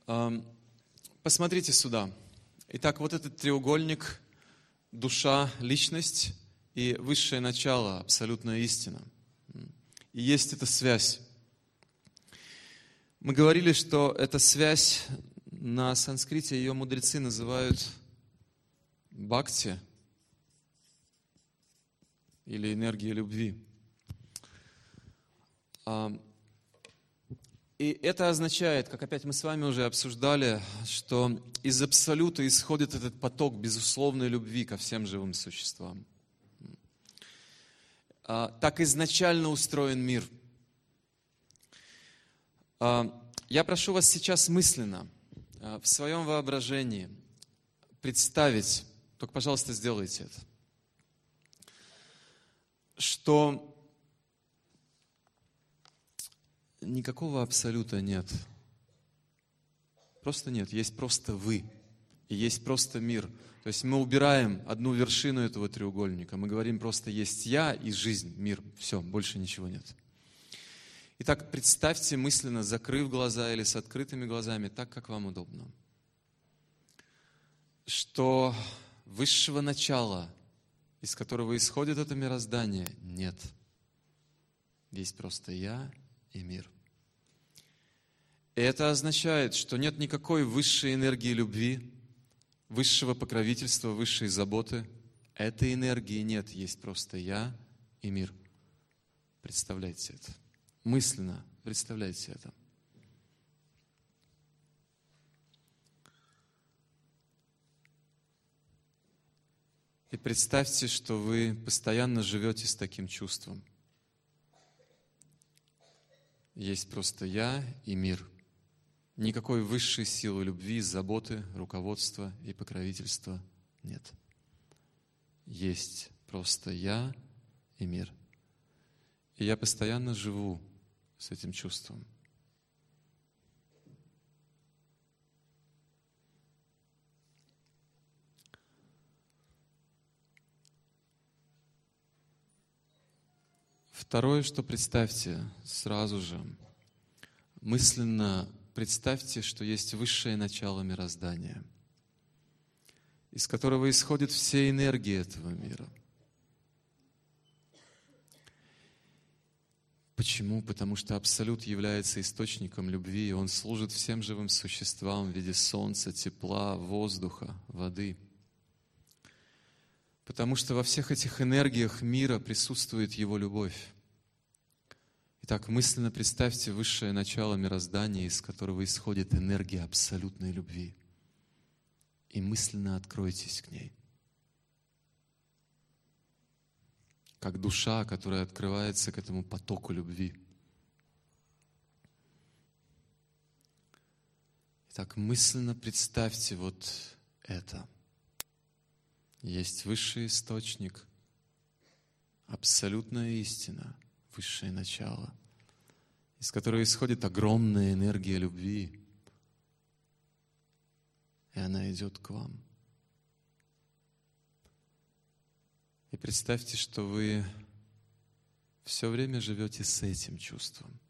Посмотрите сюда. Итак, вот этот треугольник – душа, личность и высшее начало, абсолютная истина. И есть эта связь. Мы говорили, что эта связь на санскрите, ее мудрецы называют бхакти или энергией любви. И это означает, как опять мы с вами уже обсуждали, что из абсолюта исходит этот поток безусловной любви ко всем живым существам. Так изначально устроен мир. Я прошу вас сейчас мысленно, в своем воображении, представить, только, пожалуйста, сделайте это, что никакого абсолюта нет. Просто нет. Есть просто вы. И есть просто мир. То есть мы убираем одну вершину этого треугольника. Мы говорим просто есть я и жизнь, мир. Все, больше ничего нет. Итак, представьте мысленно, закрыв глаза или с открытыми глазами, так, как вам удобно, что высшего начала, из которого исходит это мироздание, нет. Есть просто я и мир. И это означает, что нет никакой высшей энергии любви, высшего покровительства, высшей заботы. Этой энергии нет, есть просто я и мир. Представляйте это. Мысленно представляйте это. И представьте, что вы постоянно живете с таким чувством. Есть просто я и мир. Никакой высшей силы любви, заботы, руководства и покровительства нет. Есть просто я и мир. И я постоянно живу с этим чувством. Второе, что представьте сразу же, мысленно представьте, что есть высшее начало мироздания, из которого исходят все энергии этого мира. Почему? Потому что Абсолют является источником любви, и Он служит всем живым существам в виде солнца, тепла, воздуха, воды. Потому что во всех этих энергиях мира присутствует Его любовь. Итак, мысленно представьте высшее начало мироздания, из которого исходит энергия абсолютной любви. И мысленно откройтесь к ней. Как душа, которая открывается к этому потоку любви. Итак, мысленно представьте вот это. Есть высший источник, абсолютная истина, высшее начало, из которого исходит огромная энергия любви, и она идет к вам. И представьте, что вы все время живете с этим чувством.